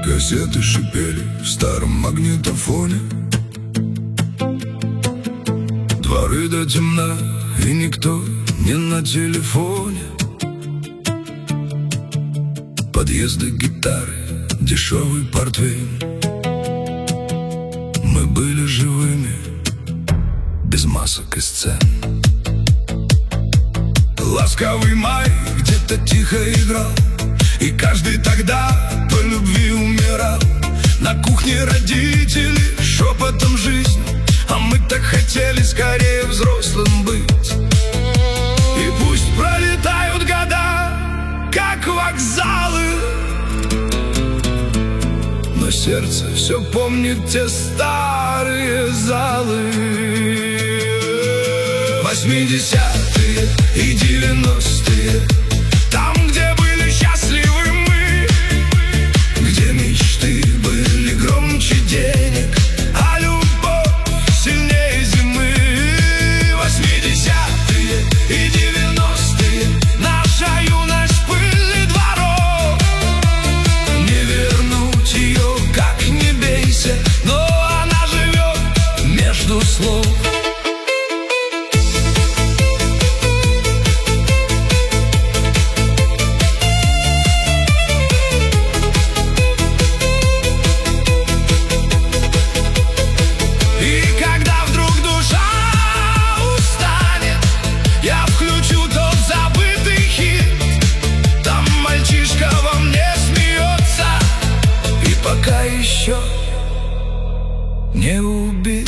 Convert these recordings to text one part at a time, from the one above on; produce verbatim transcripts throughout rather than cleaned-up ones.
Кассеты шипели в старом магнитофоне. Дворы до темна, и никто не на телефоне. Подъезды, гитары, дешевый портвейн. Мы были живыми, без масок и сцен. Ласковый май где-то тихо играл, и каждый тогда по любви умирал. На кухне родители шепотом жизнь, а мы так хотели скорее взрослым быть. И пусть пролетают года, как вокзалы, но сердце все помнит те старые залы. Восьмидесятые и девяностые, там, где были счастливы мы, где мечты были громче денег, а любовь сильнее зимы. Восьмидесятые и девяностые, наша юность пыльный дворов. Не вернуть ее, как не бейся, но она живет между слов. Еще не убит.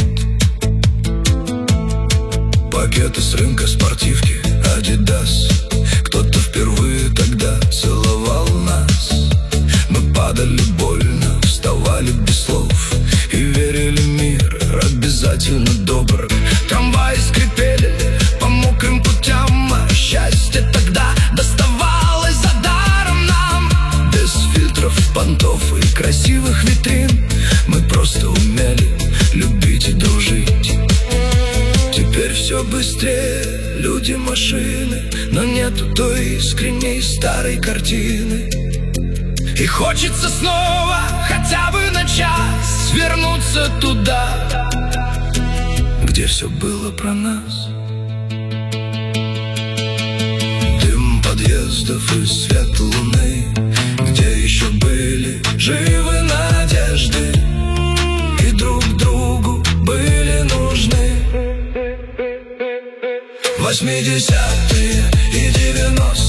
Пакеты с рынка, спортивки, Адидас. Кто-то впервые тогда целовал нас. Мы падали больно, вставали без слов и верили, мир обязательно добр. Трамваи скрипели по мокрым путям, а счастье тогда доставалось за даром нам. Без фильтров, понтов и красивых витрин мы просто умели любить и дружить. Теперь все быстрее, люди, машины, но нету той искренней старой картины. И хочется снова, хотя бы на час, вернуться туда, где все было про нас. Дым подъездов и свет луны, где еще были живы надежды и друг другу были нужны. Восьмидесятые и девяностые,